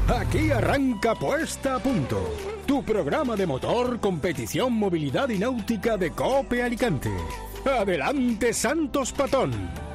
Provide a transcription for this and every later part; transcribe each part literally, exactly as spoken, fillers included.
Aquí arranca Puesta a Punto, tu programa de motor, competición, movilidad y náutica de COPE Alicante. ¡Adelante, Santos Patón!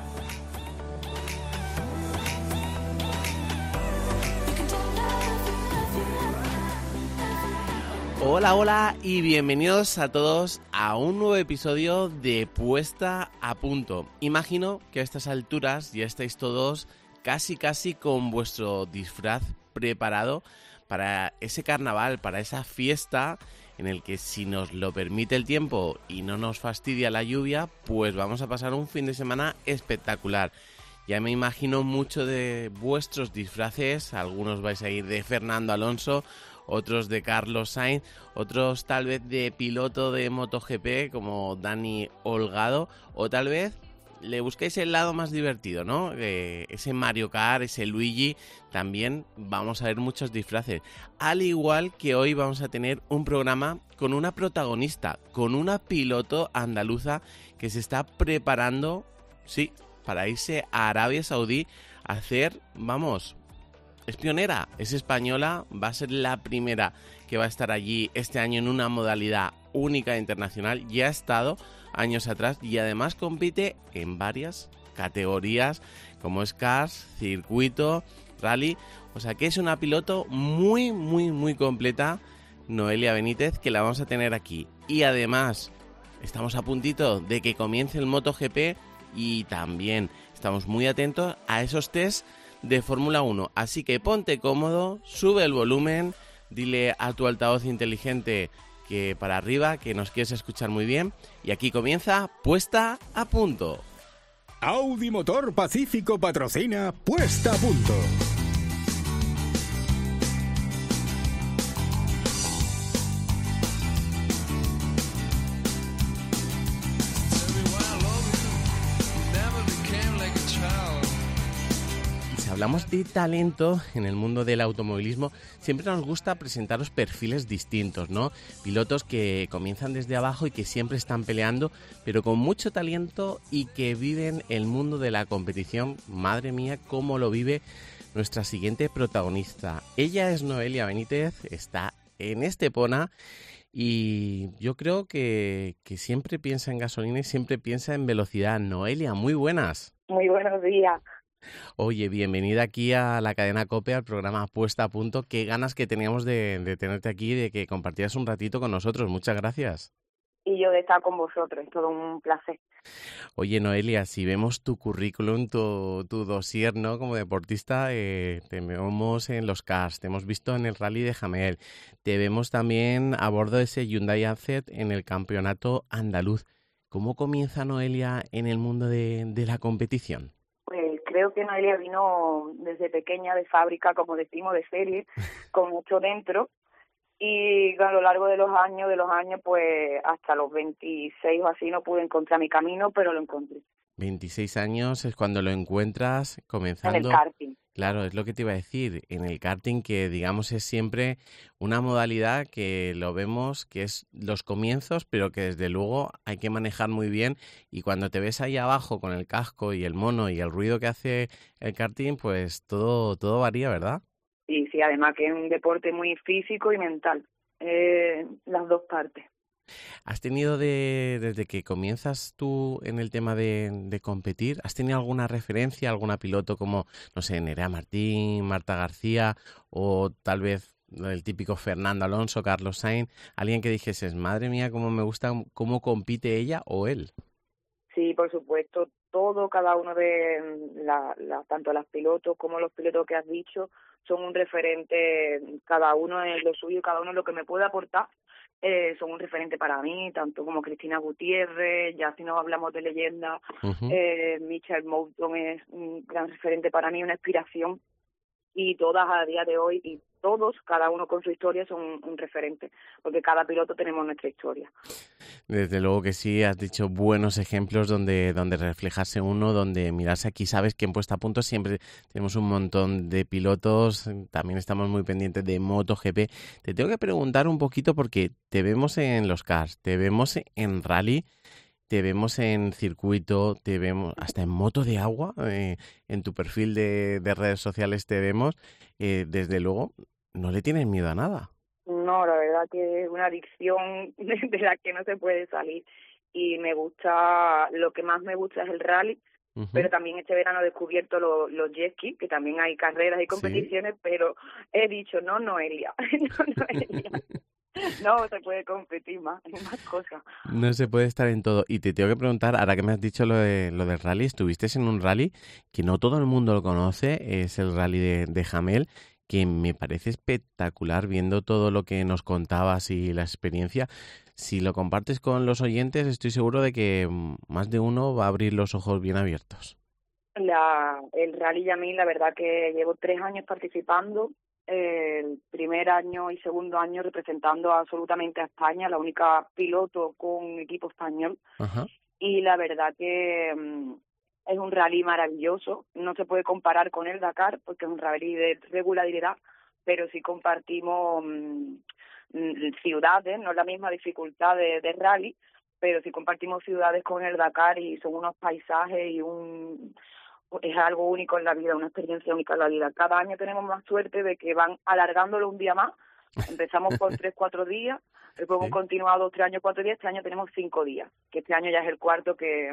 Hola, hola y bienvenidos a todos a un nuevo episodio de Puesta a Punto. Imagino que a estas alturas ya estáis todos casi casi con vuestro disfraz preparado para ese carnaval, para esa fiesta en el que, si nos lo permite el tiempo y no nos fastidia la lluvia, pues vamos a pasar un fin de semana espectacular. Ya me imagino mucho de vuestros disfraces, algunos vais a ir de Fernando Alonso, otros de Carlos Sainz, otros tal vez de piloto de MotoGP como Dani Holgado, o tal vez le busquéis el lado más divertido, ¿no? Eh, ese Mario Kart, ese Luigi, también vamos a ver muchos disfraces. Al igual que hoy vamos a tener un programa con una protagonista, con una piloto andaluza que se está preparando, sí, para irse a Arabia Saudí a hacer, vamos, es pionera, es española, va a ser la primera que va a estar allí este año en una modalidad única internacional. Ya ha estado años atrás y además compite en varias categorías como es Cars, circuito, rally, o sea que es una piloto muy muy muy completa, Noelia Benítez, que la vamos a tener aquí. Y además estamos a puntito de que comience el MotoGP y también estamos muy atentos a esos test de Fórmula uno, así que ponte cómodo, sube el volumen, dile a tu altavoz inteligente que para arriba, que nos quieres escuchar muy bien, y aquí comienza Puesta a Punto. Audi Motor Pacífico patrocina Puesta a Punto. Hablamos de talento en el mundo del automovilismo, siempre nos gusta presentaros perfiles distintos, ¿no? Pilotos que comienzan desde abajo y que siempre están peleando, pero con mucho talento y que viven el mundo de la competición. Madre mía, cómo lo vive nuestra siguiente protagonista. Ella es Noelia Benítez, está en Estepona y yo creo que, que siempre piensa en gasolina y siempre piensa en velocidad. Noelia, muy buenas. Muy buenos días. Oye, bienvenida aquí a la cadena COPE, al programa Puesta a Punto. Qué ganas que teníamos de, de tenerte aquí, de que compartieras un ratito con nosotros. Muchas gracias. Y yo de estar con vosotros, es todo un placer. Oye, Noelia, si vemos tu currículum, tu, tu dossier, ¿no? Como deportista, eh, te vemos en los Cars, te hemos visto en el Rally de Jamel, te vemos también a bordo de ese Hyundai Accent en el Campeonato Andaluz. ¿Cómo comienza Noelia en el mundo de, de la competición? Creo que Noelia vino desde pequeña de fábrica, como decimos, de serie, con mucho dentro. Y a lo largo de los años, de los años, pues hasta los veintiséis o así no pude encontrar mi camino, pero lo encontré. veintiséis años es cuando lo encuentras comenzando. En el karting. Claro, es lo que te iba a decir, en el karting, que digamos es siempre una modalidad que lo vemos que es los comienzos, pero que desde luego hay que manejar muy bien, y cuando te ves ahí abajo con el casco y el mono y el ruido que hace el karting, pues todo todo varía, ¿verdad? Sí, sí, además que es un deporte muy físico y mental, eh, las dos partes. ¿Has tenido, de, desde que comienzas tú en el tema de, de competir, has tenido alguna referencia, alguna piloto como, no sé, Nerea Martín, Marta García, o tal vez el típico Fernando Alonso, Carlos Sainz, alguien que dijeses, madre mía, cómo me gusta cómo compite ella o él? Sí, por supuesto, todo, cada uno de la, la, tanto las pilotos como los pilotos que has dicho son un referente, cada uno en lo suyo, cada uno en lo que me puede aportar. Eh, son un referente para mí, tanto como Cristina Gutiérrez, ya si no hablamos de leyenda, uh-huh. eh, Michael Mouton es un gran referente para mí, una inspiración, y todas a día de hoy, y todos, cada uno con su historia, son un, un referente, porque cada piloto tenemos nuestra historia. Desde luego que sí, has dicho buenos ejemplos donde, donde reflejarse uno, donde mirarse aquí. Sabes que en Puesta a Punto siempre tenemos un montón de pilotos, también estamos muy pendientes de MotoGP. Te tengo que preguntar un poquito porque te vemos en los Cars, te vemos en Rally. te vemos en circuito, te vemos hasta en moto de agua, eh, en tu perfil de, de redes sociales te vemos, eh, desde luego no le tienes miedo a nada. No, la verdad que es una adicción de, de la que no se puede salir y me gusta, lo que más me gusta es el rally, Uh-huh. pero también este verano he descubierto los, los jet ski, que también hay carreras y competiciones, ¿sí? Pero he dicho, no, Noelia, no, Noelia. No se puede competir más, hay más cosas. No se puede estar en todo. Y te tengo que preguntar, ahora que me has dicho lo de lo del rally, estuviste en un rally que no todo el mundo lo conoce, es el rally de, de Jamel, que me parece espectacular viendo todo lo que nos contabas y la experiencia. Si lo compartes con los oyentes, estoy seguro de que más de uno va a abrir los ojos bien abiertos. La, el Rally Yamil, la verdad que llevo tres años participando, el primer año y segundo año representando absolutamente a España, la única piloto con equipo español. Ajá. Y la verdad que um, es un rally maravilloso, no se puede comparar con el Dakar porque es un rally de regularidad, pero sí compartimos um, ciudades, no es la misma dificultad de, de rally, pero sí compartimos ciudades con el Dakar y son unos paisajes y un es algo único en la vida, una experiencia única en la vida. Cada año tenemos más suerte de que van alargándolo un día más. Empezamos con tres, cuatro días, después hemos ¿Sí? continuado tres años, cuatro días, este año tenemos cinco días, que este año ya es el cuarto que,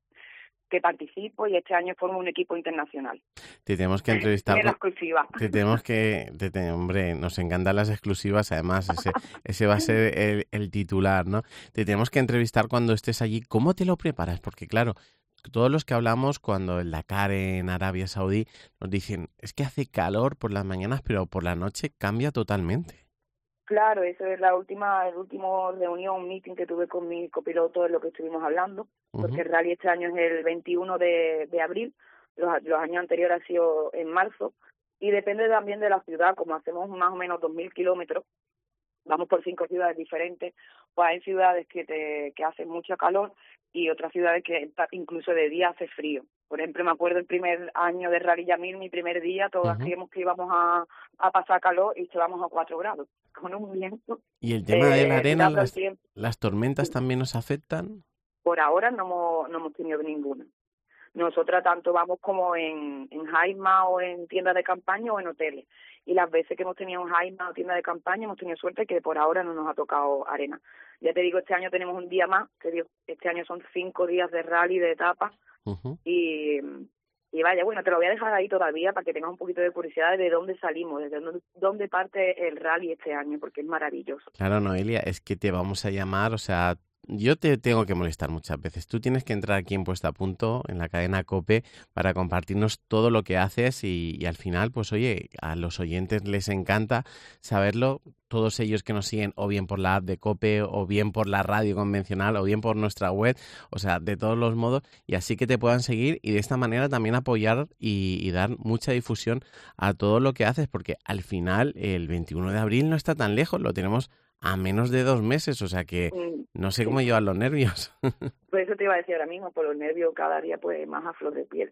que participo y este año formo un equipo internacional. Te tenemos que entrevistar. En la exclusiva. Te tenemos que, te, te, hombre, nos encantan las exclusivas, además, ese, ese va a ser el, el titular, ¿no? Te tenemos que entrevistar cuando estés allí. ¿Cómo te lo preparas? Porque claro, todos los que hablamos cuando el Dakar en Arabia Saudí nos dicen, es que hace calor por las mañanas, pero por la noche cambia totalmente. Claro, eso es la última, el último reunión, un meeting que tuve con mi copiloto de lo que estuvimos hablando, uh-huh. porque el rally este año es el veintiuno de, de abril, los, los años anteriores ha sido en marzo, y depende también de la ciudad, como hacemos más o menos dos mil kilómetros, vamos por cinco ciudades diferentes, pues hay ciudades que te que hacen mucha calor y otras ciudades que incluso de día hace frío. Por ejemplo, me acuerdo el primer año de Rally Yamil, mi primer día, todos uh-huh. creíamos que íbamos a, a pasar calor y estábamos a cuatro grados, con un viento. ¿Y el tema eh, de la arena, las, las tormentas también nos afectan? Por ahora no hemos, no hemos tenido ninguna. Nosotras tanto vamos como en, en Jaima o en tiendas de campaña o en hoteles. Y las veces que hemos tenido en Jaima o tienda de campaña hemos tenido suerte que por ahora no nos ha tocado arena. Ya te digo, este año tenemos un día más, que Dios, este año son cinco días de rally, de etapa. Uh-huh. Y, y vaya, bueno, te lo voy a dejar ahí todavía para que tengas un poquito de curiosidad de dónde salimos, desde dónde, dónde parte el rally este año, porque es maravilloso. Claro, Noelia, es que te vamos a llamar, o sea, yo te tengo que molestar muchas veces. Tú tienes que entrar aquí en Puesta a Punto, en la cadena COPE, para compartirnos todo lo que haces y, y al final, pues oye, a los oyentes les encanta saberlo. Todos ellos que nos siguen o bien por la app de COPE o bien por la radio convencional o bien por nuestra web, o sea, de todos los modos, y así que te puedan seguir y de esta manera también apoyar y, y dar mucha difusión a todo lo que haces, porque al final el veintiuno de abril no está tan lejos, lo tenemos a menos de dos meses, o sea que no sé cómo llevar los nervios. Pues eso te iba a decir ahora mismo, por los nervios cada día pues más a flor de piel.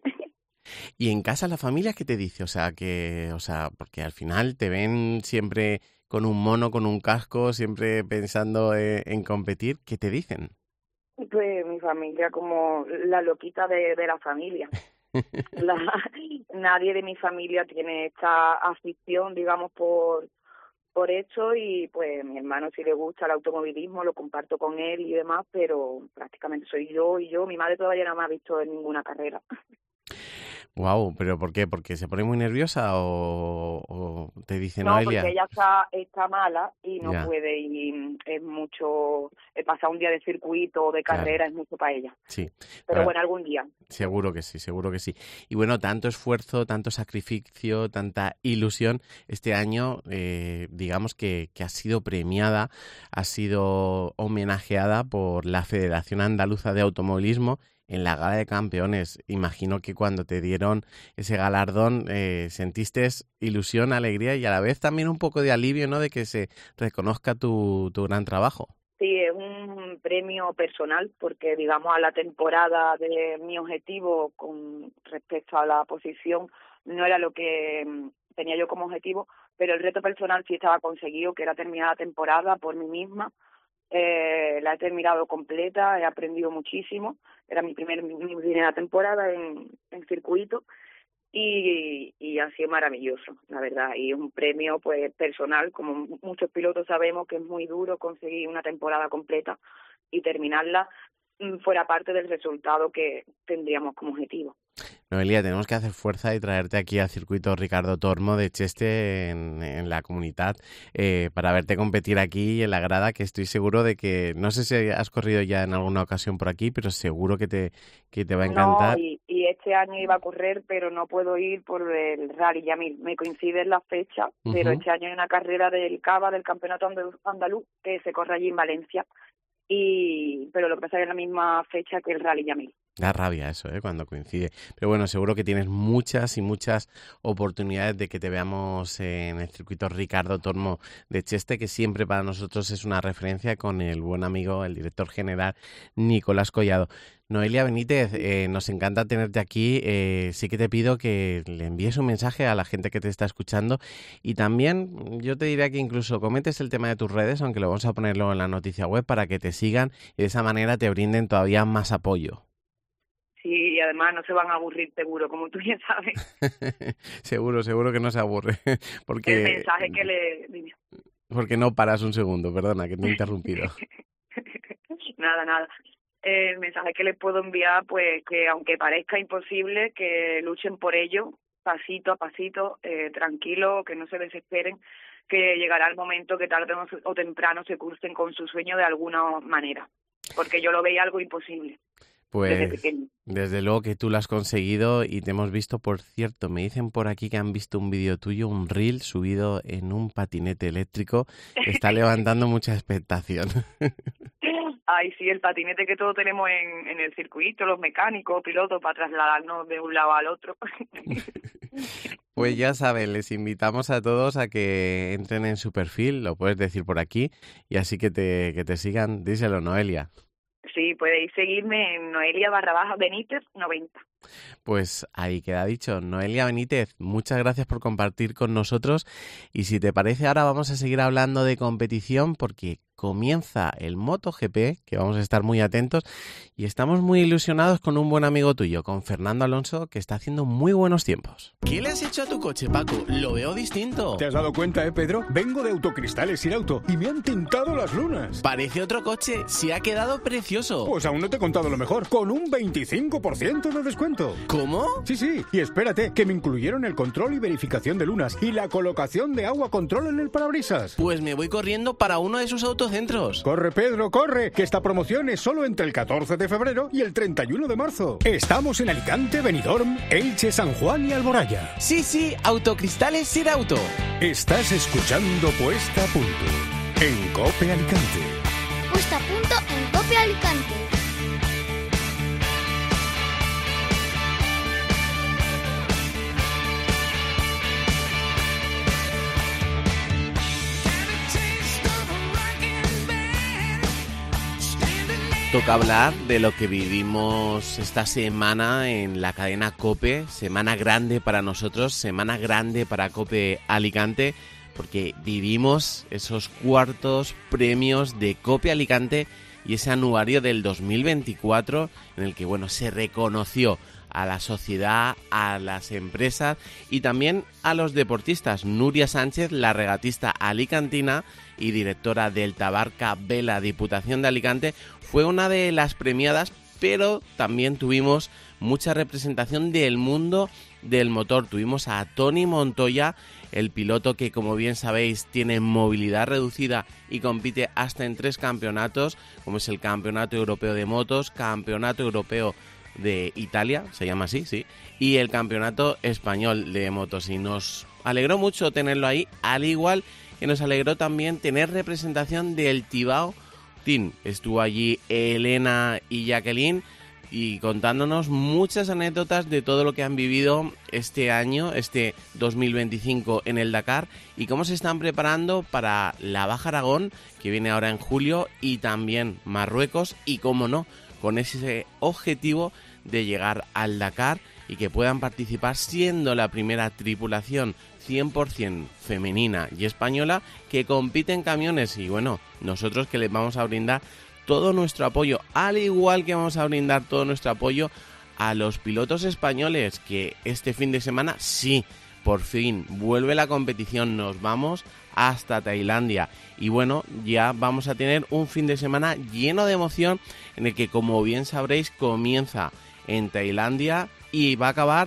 Y en casa la familia, ¿qué te dice? O sea, que, o sea, porque al final te ven siempre con un mono, con un casco, siempre pensando en, en competir. ¿Qué te dicen? Pues mi familia como la loquita de, de la familia. La, nadie de mi familia tiene esta afición, digamos, por por esto y pues mi hermano sí le gusta el automovilismo, lo comparto con él y demás, pero prácticamente soy yo y yo. Mi madre todavía no me ha visto en ninguna carrera. Wow, ¿pero por qué? ¿Porque se pone muy nerviosa o, o te dice no, Noelia? No, porque ella está, está mala y no ya. puede y es mucho, pasar un día de circuito o de carrera claro. Es mucho para ella. Sí. Pero para... bueno, algún día. Seguro que sí, seguro que sí. Y bueno, tanto esfuerzo, tanto sacrificio, tanta ilusión, este año eh, digamos que, que ha sido premiada, ha sido homenajeada por la Federación Andaluza de Automovilismo en la Gala de Campeones. Imagino que cuando te dieron ese galardón eh, sentiste ilusión, alegría y a la vez también un poco de alivio, ¿no?, de que se reconozca tu, tu gran trabajo. Sí, es un premio personal porque, digamos, a la temporada de mi objetivo con respecto a la posición no era lo que tenía yo como objetivo, pero el reto personal sí estaba conseguido, que era terminar la temporada por mí misma, Eh, la he terminado completa, he aprendido muchísimo. Era mi, primer, mi, mi primera temporada en, en circuito y, y ha sido maravilloso, la verdad. Y es un premio pues personal, como muchos pilotos sabemos que es muy duro conseguir una temporada completa y terminarla fuera parte del resultado que tendríamos como objetivo. Noelia, tenemos que hacer fuerza y traerte aquí al circuito Ricardo Tormo de Cheste en, en la comunidad eh, para verte competir aquí en la grada, que estoy seguro de que, no sé si has corrido ya en alguna ocasión por aquí, pero seguro que te, que te va a encantar. No, y, y este año iba a correr, pero no puedo ir por el Rally Yamil. Me coincide la fecha, uh-huh. pero este año hay una carrera del Cava, del Campeonato Andaluz, que se corre allí en Valencia. Y pero lo que pasa es que es la misma fecha que el Rally Yamil. Da rabia eso, ¿eh? Cuando coincide. Pero bueno, seguro que tienes muchas y muchas oportunidades de que te veamos en el circuito Ricardo Tormo de Cheste, que siempre para nosotros es una referencia, con el buen amigo, el director general Nicolás Collado. Noelia Benítez, eh, nos encanta tenerte aquí. Eh, sí que te pido que le envíes un mensaje a la gente que te está escuchando y también yo te diría que incluso comentes el tema de tus redes, aunque lo vamos a ponerlo en la noticia web para que te sigan y de esa manera te brinden todavía más apoyo. Sí, y además no se van a aburrir seguro, como tú ya sabes. seguro, seguro que no se aburre. Porque, el mensaje que le... Dime. Porque no paras un segundo, perdona, que te he interrumpido. nada, nada. El mensaje que les puedo enviar, pues que aunque parezca imposible, que luchen por ello, pasito a pasito, eh, tranquilo, que no se desesperen, que llegará el momento que tarde o temprano se crucen con su sueño de alguna manera, porque yo lo veía algo imposible. Pues desde, desde luego que tú lo has conseguido y te hemos visto, por cierto, me dicen por aquí que han visto un vídeo tuyo, un reel subido en un patinete eléctrico que está levantando mucha expectación. Ay, sí, el patinete que todos tenemos en, en el circuito, los mecánicos, pilotos, para trasladarnos de un lado al otro. Pues ya saben, les invitamos a todos a que entren en su perfil, lo puedes decir por aquí, y así que te, que te sigan. Díselo, Noelia. Sí, podéis seguirme en Noelia barra baja Benítez noventa. Pues ahí queda dicho. Noelia Benítez, muchas gracias por compartir con nosotros y si te parece ahora vamos a seguir hablando de competición porque comienza el MotoGP, que vamos a estar muy atentos y estamos muy ilusionados con un buen amigo tuyo, con Fernando Alonso, que está haciendo muy buenos tiempos. ¿Qué le has hecho a tu coche, Paco? Lo veo distinto. ¿Te has dado cuenta, eh, Pedro? Vengo de Autocristales Sin Auto y me han tintado las lunas. Parece otro coche, se ha quedado precioso. Pues aún no te he contado lo mejor, con un veinticinco por ciento de descuento. ¿Cómo? Sí, sí, y espérate, que me incluyeron el control y verificación de lunas y la colocación de agua control en el parabrisas. Pues me voy corriendo para uno de sus autocentros. Corre, Pedro, corre, que esta promoción es solo entre el catorce de febrero y el treinta y uno de marzo. Estamos en Alicante, Benidorm, Elche, San Juan y Alboraya. Sí, sí, Autocristales Sin Auto. Estás escuchando Puesta a Punto en COPE Alicante. Puesta a Punto en COPE Alicante. Toca hablar de lo que vivimos esta semana en la cadena COPE, semana grande para nosotros, semana grande para COPE Alicante, porque vivimos esos cuartos premios de COPE Alicante y ese anuario del dos mil veinticuatro en el que, bueno, se reconoció a la sociedad, a las empresas y también a los deportistas. Nuria Sánchez, la regatista alicantina y directora del Tabarca Vela Diputación de Alicante, fue una de las premiadas, pero también tuvimos mucha representación del mundo del motor. Tuvimos a Toni Montoya, el piloto que, como bien sabéis, tiene movilidad reducida y compite hasta en tres campeonatos, como es el Campeonato Europeo de Motos, Campeonato Europeo de Italia, se llama así, sí, y el Campeonato Español de Motos. Y nos alegró mucho tenerlo ahí, al igual que nos alegró también tener representación del Tibao Team. Estuvo allí Elena y Jacqueline y contándonos muchas anécdotas de todo lo que han vivido este año, este dos mil veinticinco en el Dakar, y cómo se están preparando para la Baja Aragón, que viene ahora en julio, y también Marruecos, y cómo no, con ese objetivo de llegar al Dakar y que puedan participar siendo la primera tripulación cien por ciento femenina y española que compite en camiones y bueno, nosotros que les vamos a brindar todo nuestro apoyo, al igual que vamos a brindar todo nuestro apoyo a los pilotos españoles que este fin de semana sí, por fin vuelve la competición, nos vamos hasta Tailandia y bueno, ya vamos a tener un fin de semana lleno de emoción en el que, como bien sabréis, comienza en Tailandia y va a acabar,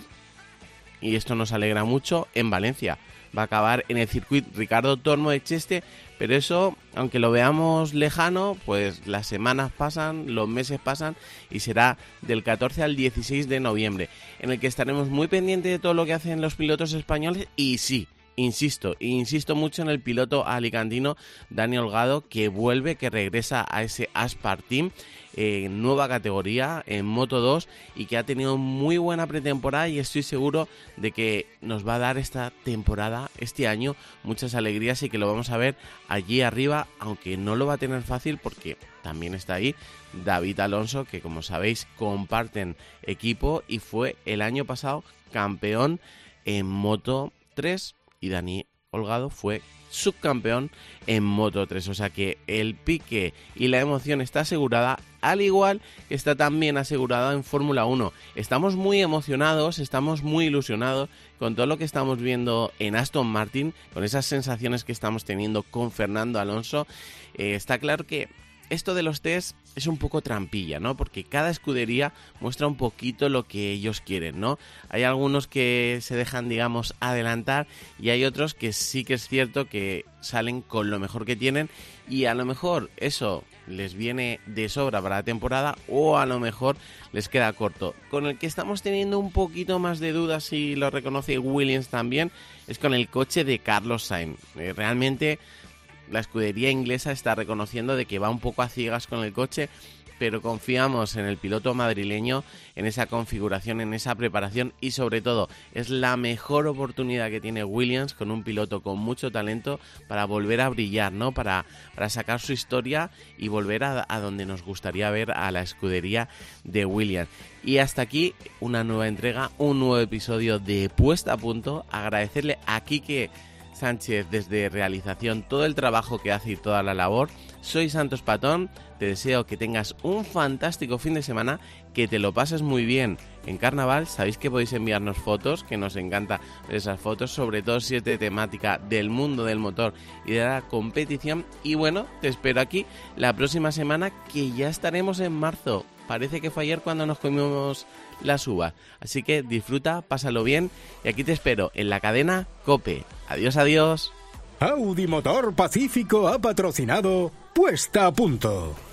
y esto nos alegra mucho, en Valencia. Va a acabar en el circuito Ricardo Tormo de Cheste, pero eso, aunque lo veamos lejano, pues las semanas pasan, los meses pasan y será del catorce al dieciséis de noviembre, en el que estaremos muy pendientes de todo lo que hacen los pilotos españoles y sí, insisto, insisto mucho en el piloto alicantino Dani Holgado, que vuelve, que regresa a ese Aspar Team, eh, nueva categoría en Moto dos y que ha tenido muy buena pretemporada y estoy seguro de que nos va a dar esta temporada, este año, muchas alegrías y que lo vamos a ver allí arriba, aunque no lo va a tener fácil porque también está ahí David Alonso, que como sabéis comparten equipo y fue el año pasado campeón en Moto tres y Dani Holgado fue subcampeón en Moto tres, o sea que el pique y la emoción está asegurada, al igual que está también asegurada en Fórmula uno. Estamos muy emocionados, estamos muy ilusionados con todo lo que estamos viendo en Aston Martin, con esas sensaciones que estamos teniendo con Fernando Alonso. Eh, está claro que esto de los test es un poco trampilla, ¿no? Porque cada escudería muestra un poquito lo que ellos quieren, ¿no? Hay algunos que se dejan, digamos, adelantar y hay otros que sí que es cierto que salen con lo mejor que tienen y a lo mejor eso les viene de sobra para la temporada o a lo mejor les queda corto. Con el que estamos teniendo un poquito más de dudas, y lo reconoce Williams también, es con el coche de Carlos Sainz. Eh, realmente la escudería inglesa está reconociendo de que va un poco a ciegas con el coche, pero confiamos en el piloto madrileño, en esa configuración, en esa preparación y sobre todo es la mejor oportunidad que tiene Williams con un piloto con mucho talento para volver a brillar, ¿no? Para, para sacar su historia y volver a, a donde nos gustaría ver a la escudería de Williams. Y hasta aquí una nueva entrega, un nuevo episodio de Puesta a Punto. Agradecerle a Quique Sánchez desde realización todo el trabajo que hace y toda la labor. Soy Santos Patón, te deseo que tengas un fantástico fin de semana, que te lo pases muy bien en carnaval. Sabéis que podéis enviarnos fotos, que nos encanta ver esas fotos, sobre todo si es de temática del mundo del motor y de la competición. Y bueno, te espero aquí la próxima semana, que ya estaremos en marzo. Parece que fue ayer cuando nos comimos las uvas. Así que disfruta, pásalo bien y aquí te espero en la cadena COPE. Adiós, adiós. Audi Motor Pacífico ha patrocinado Puesta a Punto.